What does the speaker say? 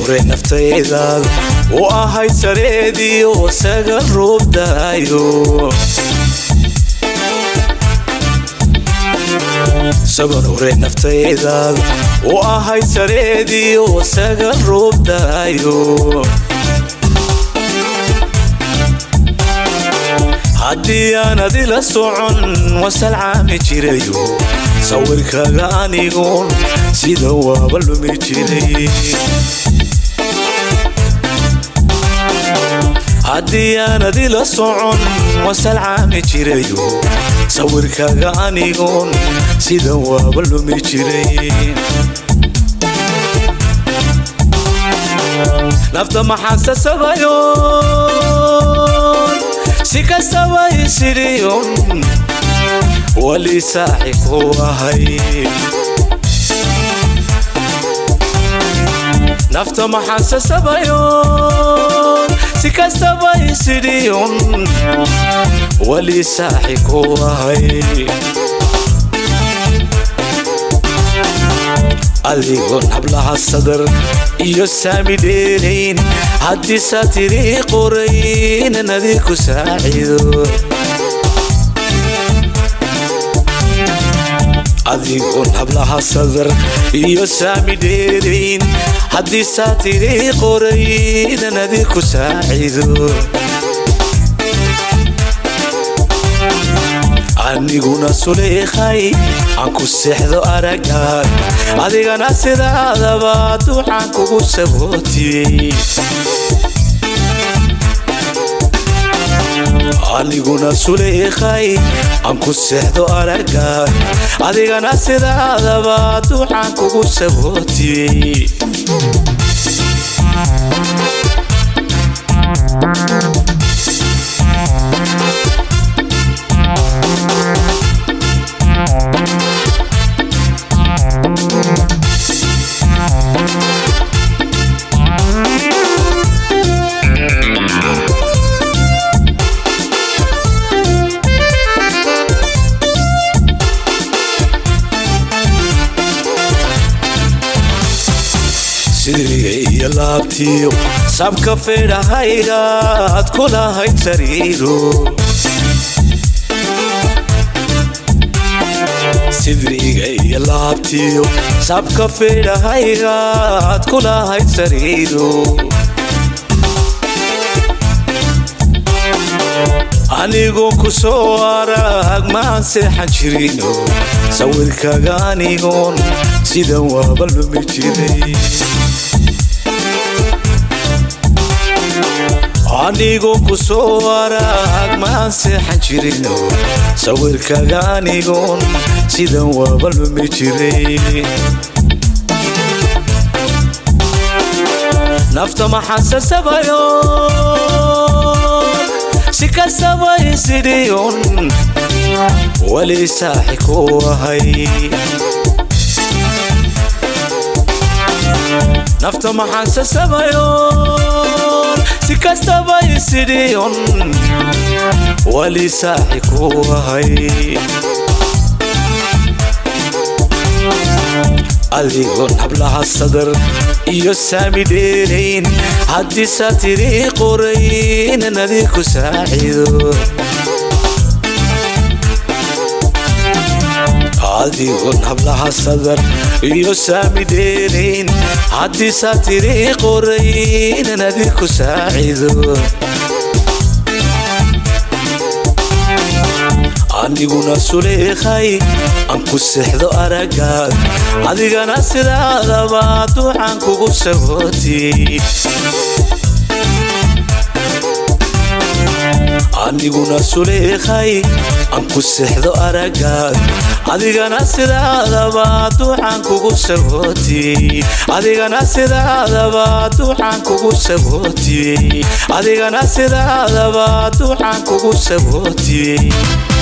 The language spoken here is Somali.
hore naftaydaad oo ahay sareedii oo sagal roob daayo sagal hore naftaydaad oo ahay sareedii oo sagal roob daayo haddii aan adila socon wasal caami jirayo sawirkaaga anigoon sida waaba lumi jiray haddii aan adila socon wasal caami jirayo sawirkaaga anigoon sida waaba lumi jiray nafta maxaan sasabayo sikastaba isiriyon wali saaxiku ahay nafta maxaan sasabayo sikastaba isiriyon wali saaxiku ahay adigoon hablaha sadar iyo saami dheerayn haddii saatiri qorayn nadi ku saacido adigoon hablaha sadar iyo saami dheerayn haddii saatiri qorayn nadi ku saacido aniguna suleekhay aan ku seexdo aragaad adigana sidaadaba duuxaan kugu sabootiyey aniguna suleekhay aan ku seexdo aragaad adigana sidaadaba duuxaan kugu sabootiyey sidriga laabtiyo sabka feedhahaygaad kulahayd sariiro sidriga laabtiyo sabka feedhahaygaad kulahayd sariiro anigoon ku soo arag maan seexan jirino sawirkaaga anigoon sida waaba lumi jiray anigoon ku soo arag maan seexan jirino sawirkaaga anigoon sida waaba lumi jiray nafta maxaan sasabayo sikastaba isiriyon wali saaxiku ahay nafta maxaan sasabayo sikastaba isiriyon wali saaxiku ahay adigoon hablaha sadar iyo saami dheerayn haddii saatiri qorayn nadi ku saacido adigoon hablaha sadar iyo saami dheerayn haddii saatiri qorayn nadi ku saacido aniguna suleekhay aan ku seexdo aragaad adigana sidaadaba duuxaan kugu sabootiyey aniguna suleekhay aan ku seexdo aragaad adigana sidaadaba duuxaan kugu sabootiyey adigana sidaadaba duuxaan kugu sabootiyey adigana sidaadaba duuxaan kugu sabootiyey